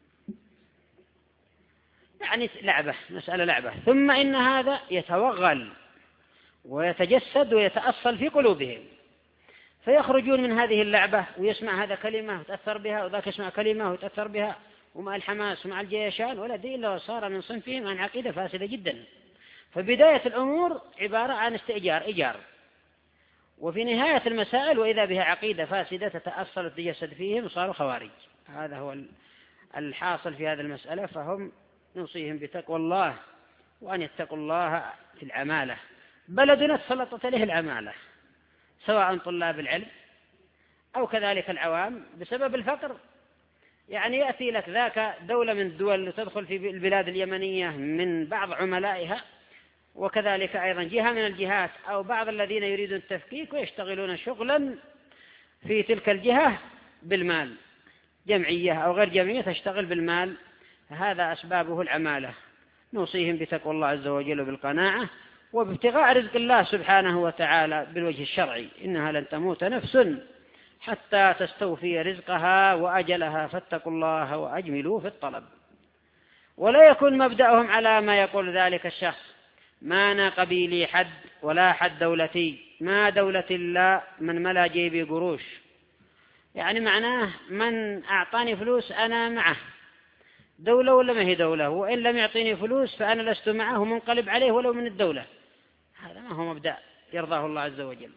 Speaker 2: يعني لعبة، مسألة لعبة. ثم إن هذا يتوغل ويتجسد ويتأصل في قلوبهم، فيخرجون من هذه اللعبة ويسمع هذا كلمة وتأثر بها وذاك يسمع كلمة وتأثر بها، ومع الحماس ومع الجيشان ولا دين إلا وصار من صنفهم عن عقيدة فاسدة جدا. فبداية الأمور عبارة عن إيجار، وفي نهاية المسائل وإذا بها عقيدة فاسدة تتأصل وتتجسد فيهم وصاروا خوارج. هذا هو الحاصل في هذه المسألة. فهم نوصيهم بتقوى الله وأن يتقوا الله في العمالة. بلدنا تسلطت عليه العمالة، سواء طلاب العلم أو كذلك العوام بسبب الفقر. يعني يأتي لك ذاك دولة من الدول تدخل في البلاد اليمنية من بعض عملائها، وكذلك أيضا جهة من الجهات أو بعض الذين يريدون التفكيك ويشتغلون شغلا في تلك الجهة بالمال، جمعية أو غير جمعية تشتغل بالمال. هذا أسبابه العمالة. نوصيهم بتقوى الله عز وجل بالقناعة وبابتغاء رزق الله سبحانه وتعالى بالوجه الشرعي. إنها لن تموت نفس حتى تستوفي رزقها وأجلها، فاتقوا الله وأجملوا في الطلب. ولا يكون مبدأهم على ما يقول ذلك الشخص: ما أنا قبيلي حد ولا حد دولتي، ما دولة إلا من ملا جيبي قروش. يعني معناه من أعطاني فلوس أنا معه، دولة ولا ما هي دولة، وإن لم يعطيني فلوس فأنا لست معه ومنقلب عليه ولو من الدولة. هذا ما هو مبدأ يرضاه الله عز وجل.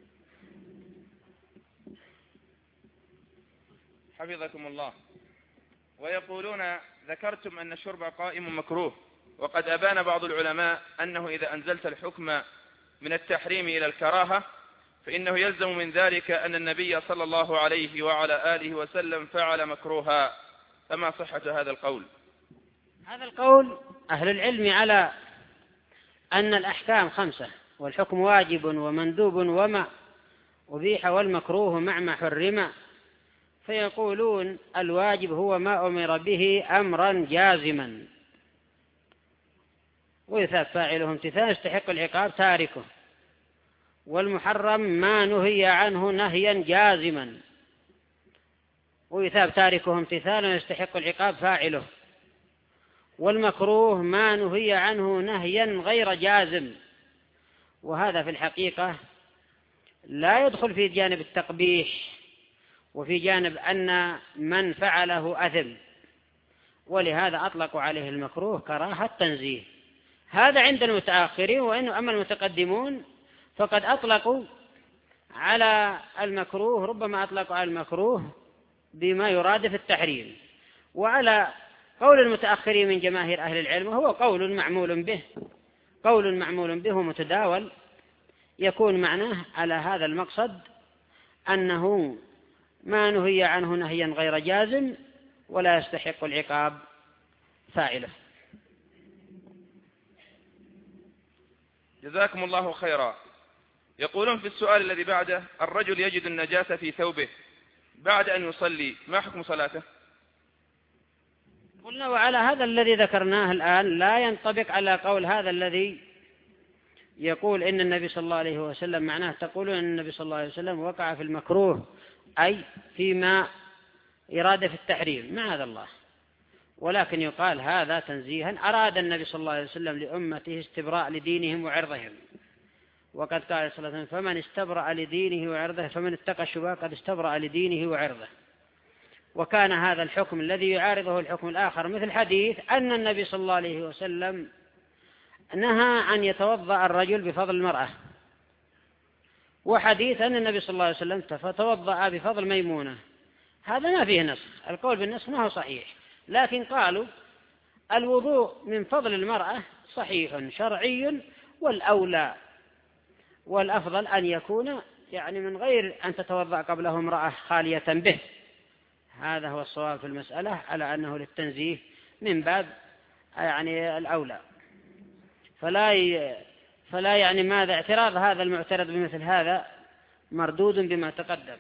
Speaker 3: حفظكم الله. ويقولون: ذكرتم أن الشرب قائم مكروه، وقد أبان بعض العلماء أنه إذا أنزلت الحكم من التحريم إلى الكراهة فإنه يلزم من ذلك أن النبي صلى الله عليه وعلى آله وسلم فعل مكروها، فما صحة هذا القول؟
Speaker 2: هذا القول أهل العلم على أن الأحكام 5، والحكم واجب ومندوب وما أبيح والمكروه مع ما حرم. فيقولون الواجب هو ما أمر به أمرا جازما ويثاب فاعله امتثال يستحق العقاب تاركه، والمحرم ما نهي عنه نهيا جازما ويثاب تاركه امتثالا يستحق العقاب فاعله، والمكروه ما نهي عنه نهيا غير جازم. وهذا في الحقيقة لا يدخل في جانب التقبيح وفي جانب أن من فعله أثم، ولهذا أطلقوا عليه المكروه كراهة تنزيه. هذا عند المتأخرين، وإنه أما المتقدمون فقد أطلقوا على المكروه، ربما أطلقوا على المكروه بما يرادف التحريم. وعلى قول المتأخرين من جماهير أهل العلم هو قول معمول به متداول، يكون معناه على هذا المقصد أنه ما نهي عنه نهيا غير جازم ولا يستحق العقاب فاعله.
Speaker 3: جزاكم الله خيرا. يقولون في السؤال الذي بعده: الرجل يجد النجاسة في ثوبه بعد أن يصلي، ما حكم صلاته؟
Speaker 2: قلنا وعلى هذا الذي ذكرناه الآن لا ينطبق على قول هذا الذي يقول إن النبي صلى الله عليه وسلم، معناه تقولون أن النبي صلى الله عليه وسلم وقع في المكروه أي فيما إرادة في التحريم، معاذ الله. ولكن يقال هذا تنزيها، أراد النبي صلى الله عليه وسلم لأمته استبراء لدينهم وعرضهم، وقد قال صلى الله عليه وسلم: فمن استبرأ لدينه وعرضه فمن اتقى الشبهات قد استبرأ لدينه وعرضه. وكان هذا الحكم الذي يعارضه الحكم الآخر مثل حديث أن النبي صلى الله عليه وسلم نهى أن يتوضأ الرجل بفضل المرأة، وحديث أن النبي صلى الله عليه وسلم توضأ بفضل ميمونة. هذا ما فيه نسخ، القول بالنسخ ما هو صحيح، لكن قالوا الوضوء من فضل المرأة صحيح شرعي، والأولى والأفضل أن يكون يعني من غير أن تتوضأ قبله امرأة خالية به. هذا هو الصواب في المسألة، على أنه للتنزيه من باب يعني الأولى. فلا يعني ماذا اعتراض هذا المعترض بمثل هذا مردود بما تقدم.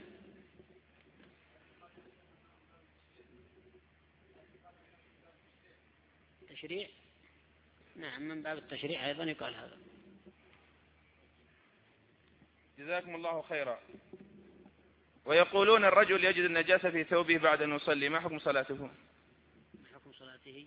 Speaker 2: تشريع، نعم، من باب التشريع أيضا يقال هذا.
Speaker 3: جزاكم الله خيرا. ويقولون الرجل يجد النجاسة في ثوبه بعد أن يصلي، ما حكم صلاته؟
Speaker 2: حكم صلاته؟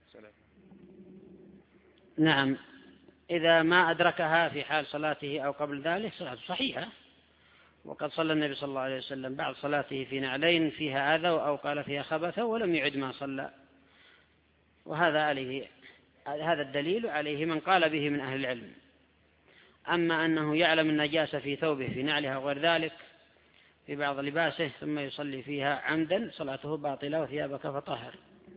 Speaker 2: نعم، إذا ما أدركها في حال صلاته أو قبل ذلك صلاته صحيحة. وقد صلى النبي صلى الله عليه وسلم بعد صلاته في نعلين فيها أذى أو قال فيها خبث ولم يعد ما صلى، وهذا هذا الدليل عليه من قال به من أهل العلم. أما أنه يعلم النجاسة في ثوبه في نعلها وغير ذلك في بعض لباسه ثم يصلي فيها عمدا صلاته باطلة وثيابك فطهر.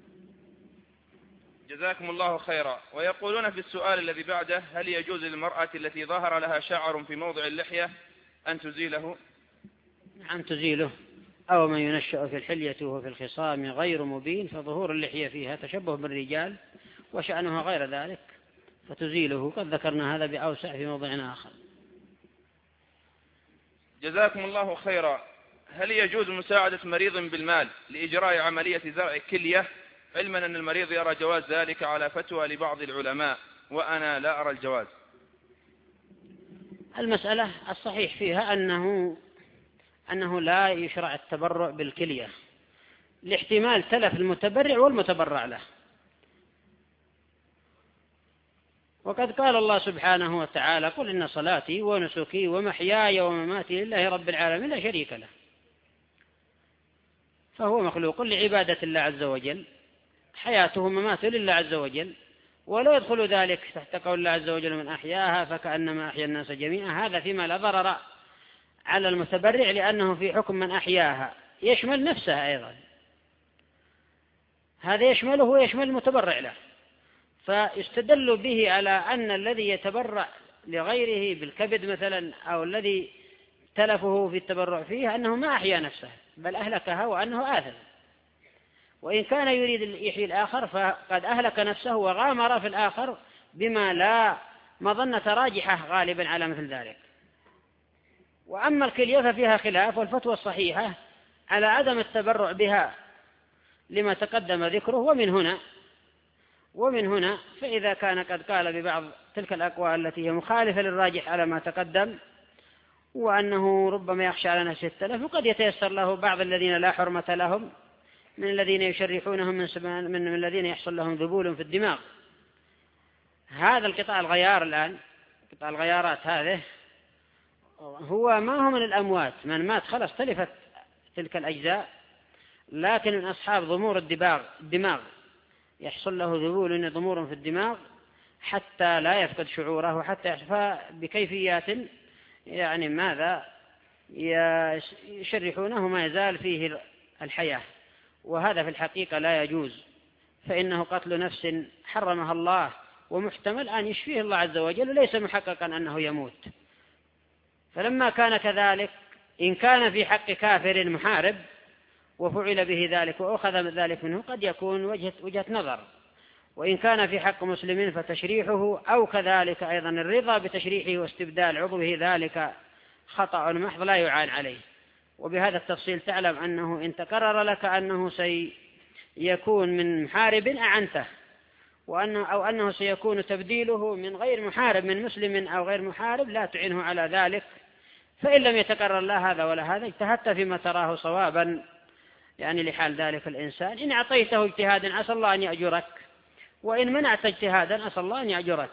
Speaker 3: جزاكم الله خيرا. ويقولون في السؤال الذي بعده: هل يجوز للمرأة التي ظهر لها شعر في موضع اللحية أن تزيله؟
Speaker 2: نعم تزيله، أو من ينشأ في الحلية وفي الخصام غير مبين فظهور اللحية فيها تشبه بالرجال وشأنها غير ذلك فتزيله، قد ذكرنا هذا بأوسع في موضع آخر.
Speaker 3: جزاكم الله خيرا. هل يجوز مساعدة مريض بالمال لإجراء عملية زرع كلية، علما أن المريض يرى جواز ذلك على فتوى لبعض العلماء وأنا لا أرى الجواز؟
Speaker 2: المسألة الصحيح فيها أنه لا يشرع التبرع بالكلية لاحتمال تلف المتبرع والمتبرع له. وقد قال الله سبحانه وتعالى: قل إن صلاتي ونسكي ومحياي ومماتي لله رب العالمين لا شريك له. فهو مخلوق لعبادة الله عز وجل، حياته ومماته لله عز وجل، ولا يدخل ذلك تحت قول الله عز وجل: من أحياها فكأنما أحيا الناس جميعا. هذا فيما لا ضرر على المتبرع لأنه في حكم من أحياها، يشمل نفسه أيضا، هذا يشمله ويشمل المتبرع له. فيستدل به على أن الذي يتبرع لغيره بالكبد مثلا أو الذي تلفه في التبرع فيه أنه ما أحيا نفسه بل أهلكها وأنه آثم، وإن كان يريد يحيي الآخر فقد أهلك نفسه وغامر في الآخر بما لا مظنة راجحة غالبا على مثل ذلك. وأما الكلية ففيها خلاف، والفتوى الصحيحة على عدم التبرع بها لما تقدم ذكره. ومن هنا فإذا كان قد قال ببعض تلك الأقوال التي هي مخالفة للراجح على ما تقدم وأنه ربما يخشى على نفسه التلف، وقد يتيسر له بعض الذين لا حرمة لهم من الذين يشرحونهم من الذين يحصل لهم ذبول في الدماغ. هذا القطاع الغيار الآن، قطاع الغيارات هذه هو ما هو من الأموات، من مات خلص تلفت تلك الأجزاء، لكن من أصحاب ضمور الدماغ يحصل له ذبول ضمور في الدماغ حتى لا يفقد شعوره وحتى يحصل بكيفيات يعني ماذا يشرحونه ما يزال فيه الحياة، وهذا في الحقيقة لا يجوز، فإنه قتل نفس حرمها الله ومحتمل أن يشفيه الله عز وجل وليس محققا أنه يموت. فلما كان كذلك إن كان في حق كافر محارب وفعل به ذلك وأخذ ذلك منه قد يكون وجهة نظر، وإن كان في حق مسلم فتشريحه أو كذلك أيضا الرضا بتشريحه واستبدال عضوه ذلك خطأ محض لا يعان عليه. وبهذا التفصيل تعلم أنه إن تقرر لك أنه سيكون من محارب أعنته، أو أنه سيكون تبديله من غير محارب من مسلم أو غير محارب لا تعينه على ذلك. فإن لم يتقرر لا هذا ولا هذا اجتهدت فيما تراه صوابا يعني لحال ذلك الإنسان. إن أعطيته اجتهادا عسى الله أن يأجرك، وإن منعت اجتهادا عسى الله أن يأجرك.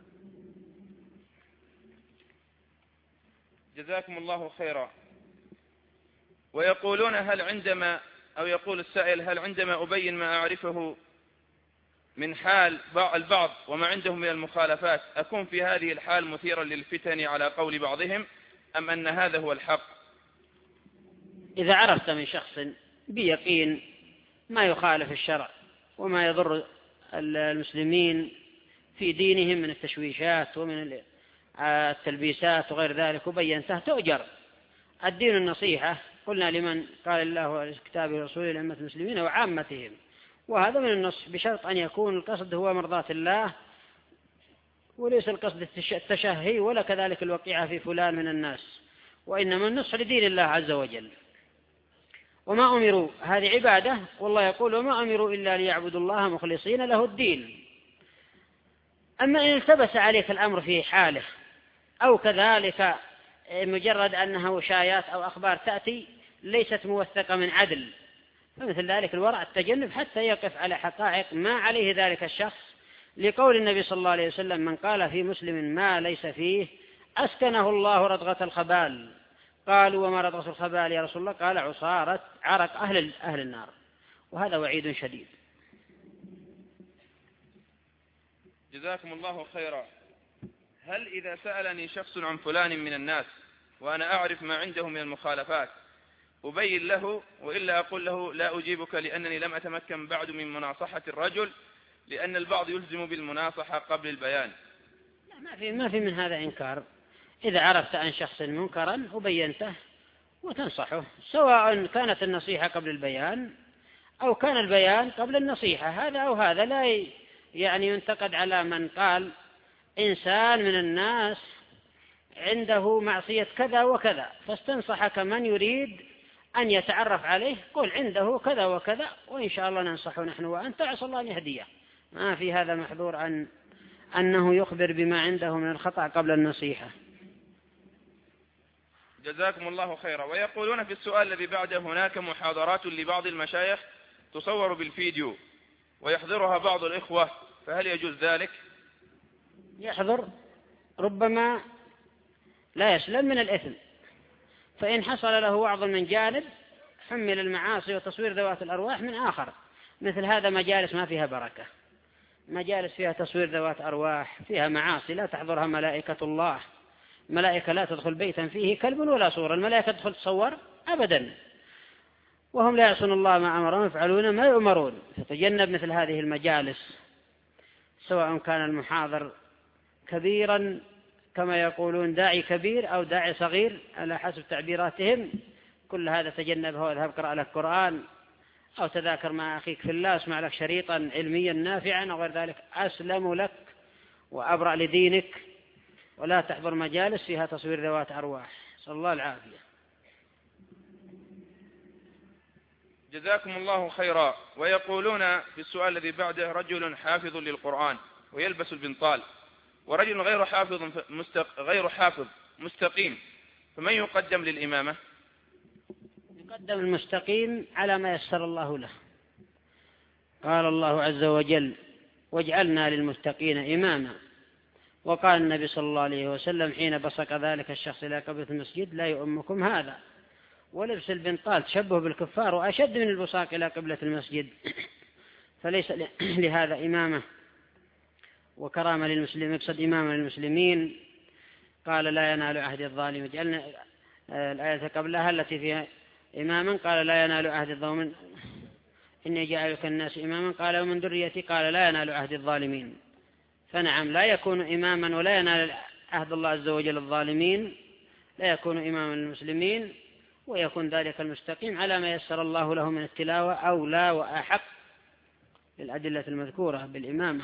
Speaker 3: جزاكم الله خيرا. ويقولون يقول السائل: هل عندما أبين ما أعرفه من حال البعض وما عندهم من المخالفات أكون في هذه الحال مثيرا للفتن على قول بعضهم، أم أن هذا هو الحق؟
Speaker 2: إذا عرفت من شخص بيقين ما يخالف الشرع وما يضر المسلمين في دينهم من التشويشات ومن التلبيسات وغير ذلك وبينته تؤجر. الدين النصيحة، قلنا لمن قال الله وكتابه ورسوله لأمة المسلمين وعامتهم، وهذا من النص بشرط أن يكون القصد هو مرضاة الله وليس القصد التشهي ولا كذلك الوقيعة في فلان من الناس، وإنما النصح لدين الله عز وجل. وما أمروا، هذه عبادة، والله يقول وما أمروا إلا ليعبدوا الله مخلصين له الدين. أما إن التبس عليك الأمر في حاله، أو كذلك مجرد أنها وشايات أو أخبار تأتي ليست موثقة من عدل، فمثل ذلك الورع التجنب حتى يقف على حقائق ما عليه ذلك الشخص، لقول النبي صلى الله عليه وسلم: من قال في مسلم ما ليس فيه أسكنه الله ردغة الخبال. قالوا: وما ردغة الخبال يا رسول الله؟ قال: عصارة عرق أهل النار. وهذا وعيد شديد.
Speaker 3: جزاكم الله خيرا. هل إذا سألني شخص عن فلان من الناس وأنا أعرف ما عنده من المخالفات أبين له، وإلا أقول له لا أجيبك لأنني لم أتمكن بعد من مناصحة الرجل، لأن البعض يلزم بالمناصحة قبل البيان؟
Speaker 2: ما في من هذا إنكار. إذا عرفت عن شخص منكرا وبينته وتنصحه، سواء كانت النصيحة قبل البيان أو كان البيان قبل النصيحة، هذا أو هذا لا يعني ينتقد على من قال إنسان من الناس عنده معصية كذا وكذا فاستنصحك من يريد أن يتعرف عليه، قل عنده كذا وكذا وإن شاء الله ننصحه نحن وأنت، عسى الله أن يهديه. ما في هذا محظور أنه يخبر بما عنده من الخطأ قبل النصيحة.
Speaker 3: جزاكم الله خيرا. ويقولون في السؤال الذي بعده: هناك محاضرات لبعض المشايخ تصور بالفيديو ويحضرها بعض الإخوة، فهل يجوز ذلك؟
Speaker 2: يحضر، ربما لا يسلم من الإثم، فإن حصل له وعظ من جانب حمل المعاصي وتصوير ذوات الأرواح من آخر. مثل هذا مجالس ما فيها بركة، مجالس فيها تصوير ذوات أرواح، فيها معاصي لا تحضرها ملائكة الله. ملائكة لا تدخل بيتا فيه كلب ولا صورة، الملائكة تدخل تصور أبدا، وهم لا يعصون الله ما أمرهم يفعلون ما يؤمرون. فتجنب مثل هذه المجالس، سواء كان المحاضر كبيرا كما يقولون داعي كبير أو داعي صغير على حسب تعبيراتهم، كل هذا تجنبه واذهب اقرأ لك قرآن أو تذاكر مع أخيك في الله، اسمع لك شريطا علميا نافعا أو غير ذلك، أسلم لك وأبرأ لدينك. ولا تحضر مجالس فيها تصوير ذوات أرواح، صلى الله العافية.
Speaker 3: جزاكم الله خيرا. ويقولون في السؤال الذي بعده: رجل حافظ للقرآن ويلبس البنطال، ورجل غير حافظ مستقيم، فمن يقدم للإمامة؟
Speaker 2: يقدم المستقيم على ما يسر الله له. قال الله عز وجل: واجعلنا للمتقين إماما. وقال النبي صلى الله عليه وسلم حين بصق ذلك الشخص إلى قبلة المسجد: لا يؤمكم هذا. ولبس البنطال تشبه بالكفار وأشد من البصاق إلى قبلة المسجد، فليس لهذا إمامة وكرامة للمسلمين، يقصد إمامة للمسلمين. قال: لا ينال عهد الظالم. جعلنا الآية قبلها التي فيها إماما، قال: لا ينال عهد الظالمين إني جعلك الناس إماما، قال: ومن ذريتي، قال: لا ينال عهد الظالمين. فنعم، لا يكون إماما ولا ينال عهد الله عز وجل الظالمين، لا يكون إماما للمسلمين، ويكون ذلك المستقيم على ما يسر الله له من التلاوة أولى وأحق للأدلة المذكورة بالإمامة.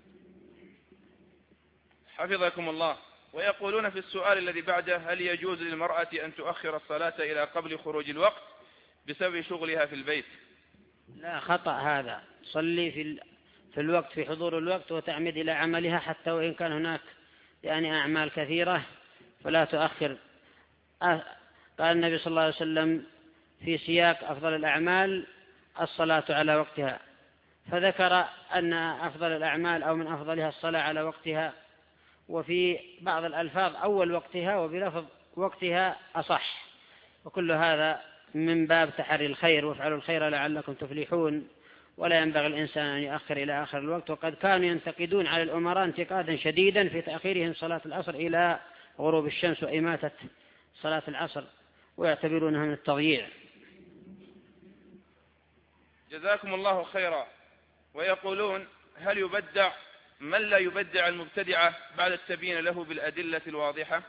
Speaker 3: حفظكم الله. ويقولون في السؤال الذي بعده: هل يجوز للمرأة أن تؤخر الصلاة إلى قبل خروج الوقت بسبب شغلها في البيت؟
Speaker 2: لا، خطأ هذا. صلي في الوقت، في حضور الوقت، وتعمد إلى عملها حتى وإن كان هناك أعمال كثيرة فلا تؤخر. قال النبي صلى الله عليه وسلم في سياق أفضل الأعمال الصلاة على وقتها، فذكر أن أفضل الأعمال أو من أفضلها الصلاة على وقتها، وفي بعض الألفاظ أول وقتها، وبلفظ وقتها أصح. وكل هذا من باب تحري الخير، وافعلوا الخير لعلكم تفلحون. ولا ينبغي الإنسان أن يؤخر إلى آخر الوقت. وقد كانوا ينتقدون على الأمراء انتقادا شديدا في تأخيرهم صلاة العصر إلى غروب الشمس وإماتة صلاة العصر، ويعتبرونها من التضييع.
Speaker 3: جزاكم الله خيرا. ويقولون: هل يبدع من لا يبدع المبتدعة بعد التبيين له بالأدلة الواضحة؟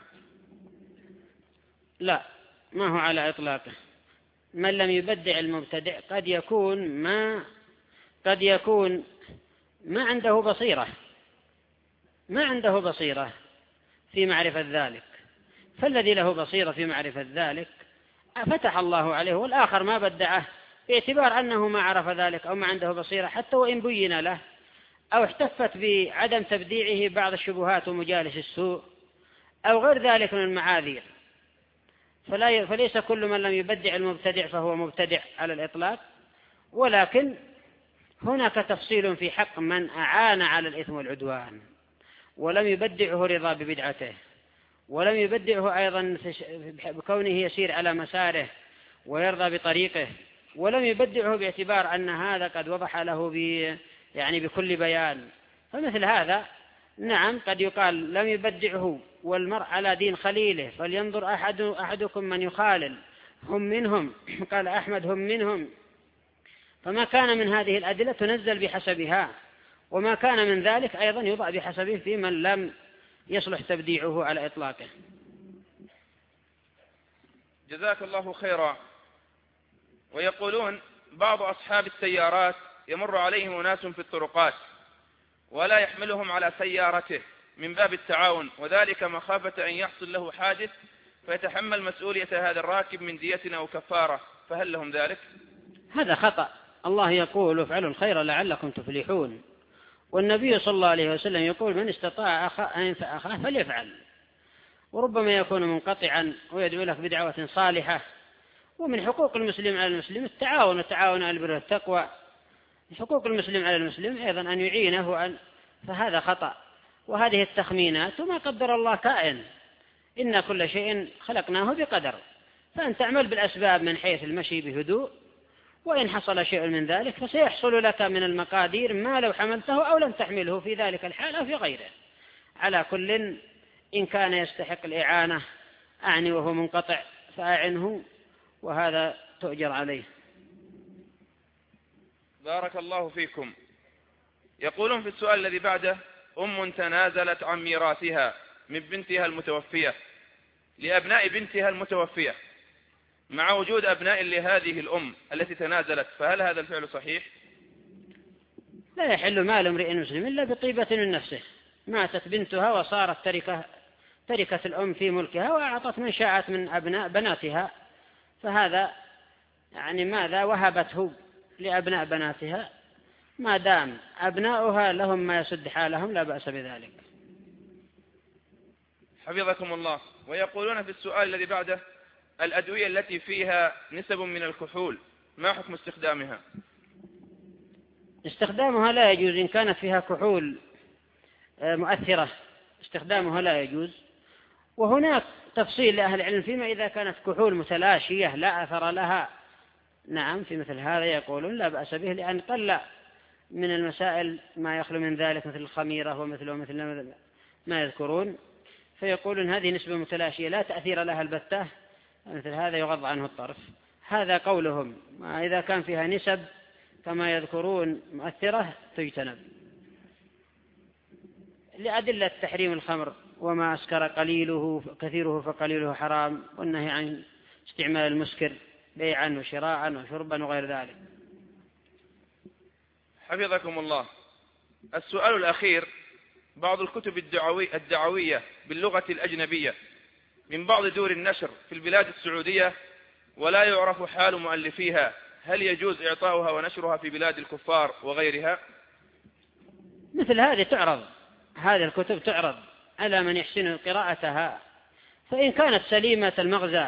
Speaker 2: لا، ما هو على إطلاقه. من لم يبدع المبتدع قد يكون ما عنده بصيرة، ما عنده بصيرة في معرفة ذلك، فالذي له بصيرة في معرفة ذلك فتح الله عليه، والآخر ما بدعه باعتبار أنه ما عرف ذلك أو ما عنده بصيرة، حتى وإن بين له أو احتفت بعدم تبديعه بعض الشبهات ومجالس السوء أو غير ذلك من المعاذير. فليس كل من لم يبدع المبتدع فهو مبتدع على الإطلاق، ولكن هناك تفصيل في حق من أعان على الإثم والعدوان ولم يبدعه رضا ببدعته، ولم يبدعه أيضا بكونه يسير على مساره ويرضى بطريقه، ولم يبدعه باعتبار أن هذا قد وضح له بكل بيان. فمثل هذا نعم قد يقال لم يبدعه، والمرء على دين خليله، فلينظر أحدكم من يخالل، هم منهم، قال أحمد هم منهم. فما كان من هذه الأدلة تنزل بحسبها، وما كان من ذلك أيضا يوضع بحسبه في من لم يصلح تبديعه على إطلاقه.
Speaker 3: جزاك الله خيرا. ويقولون بعض أصحاب السيارات يمر عليهم أناس في الطرقات ولا يحملهم على سيارته من باب التعاون، وذلك مخافة أن يحصل له حادث فيتحمل مسؤولية هذا الراكب من دية أو كفارة، فهل لهم ذلك؟
Speaker 2: هذا خطأ. الله يقول افعلوا الخير لعلكم تفلحون، والنبي صلى الله عليه وسلم يقول من استطاع أن ينفع أخاه فليفعل. وربما يكون منقطعا ويدعو لك بدعوة صالحة. ومن حقوق المسلم على المسلم التعاون، والتعاون على البر والتقوى. من حقوق المسلم على المسلم أيضا أن يعينه فهذا خطأ. وهذه التخمينات وما قدر الله كائن، إن كل شيء خلقناه بقدر، فأن تعمل بالأسباب من حيث المشي بهدوء، وإن حصل شيء من ذلك فسيحصل لك من المقادير ما لو حملته أو لم تحمله في ذلك الحال أو في غيره. على كل إن كان يستحق الإعانة أعني وهو منقطع فأعنه، وهذا تؤجر عليه.
Speaker 3: بارك الله فيكم. يقولون في السؤال الذي بعده: أم تنازلت عن ميراثها من بنتها المتوفية لأبناء بنتها المتوفية مع وجود أبناء لهذه الأم التي تنازلت، فهل هذا الفعل صحيح؟
Speaker 2: لا يحل مال امرئ مسلم إلا بطيبة من نفسه. ماتت بنتها وصارت تركة الأم في ملكها، وأعطت من شاءت من أبناء بناتها، فهذا ماذا وهبته لأبناء بناتها، ما دام أبناؤها لهم ما يسد حالهم لا بأس بذلك.
Speaker 3: حفظكم الله. ويقولون في السؤال الذي بعده: الأدوية التي فيها نسب من الكحول ما حكم استخدامها؟
Speaker 2: استخدامها لا يجوز. إن كانت فيها كحول مؤثرة استخدامها لا يجوز. وهناك تفصيل لأهل العلم فيما إذا كانت كحول متلاشية لا أثر لها. نعم في مثل هذا يقولون لا بأس به، لأن قل من المسائل ما يخلو من ذلك مثل الخميرة ومثل ما يذكرون، فيقولون هذه نسبة متلاشية لا تأثير لها البتة، مثل هذا يغض عنه الطرف. هذا قولهم. إذا كان فيها نسب كما يذكرون مؤثرة تجتنب. لأدلة تحريم الخمر: وما أسكر قليله كثيره فقليله حرام، والنهي عن استعمال المسكر بيعا وشراعا وشربا وغير ذلك.
Speaker 3: حفظكم الله. السؤال الأخير: بعض الكتب الدعوية باللغة الأجنبية من بعض دور النشر في البلاد السعودية ولا يعرف حال مؤلفيها، هل يجوز إعطاؤها ونشرها في بلاد الكفار وغيرها؟
Speaker 2: مثل هذه تعرض، هذه الكتب تعرض على من يحسن قراءتها، فإن كانت سليمة المغزى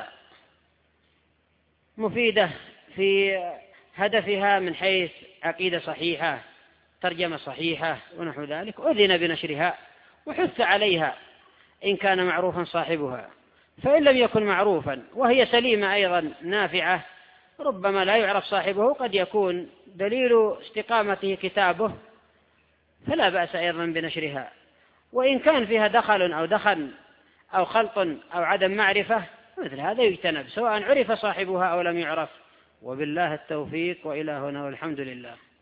Speaker 2: مفيدة في هدفها من حيث عقيدة صحيحة ترجمة صحيحة ونحو ذلك أذن بنشرها وحث عليها إن كان معروفا صاحبها. فإن لم يكن معروفا وهي سليمة أيضا نافعة ربما لا يعرف صاحبه، قد يكون دليل استقامته كتابه، فلا بأس أيضا بنشرها. وإن كان فيها دخل أو دخن أو خلط أو عدم معرفة مثل هذا يجتنب، سواء عرف صاحبها أو لم يعرف. وبالله التوفيق، وإلى هنا والحمد لله.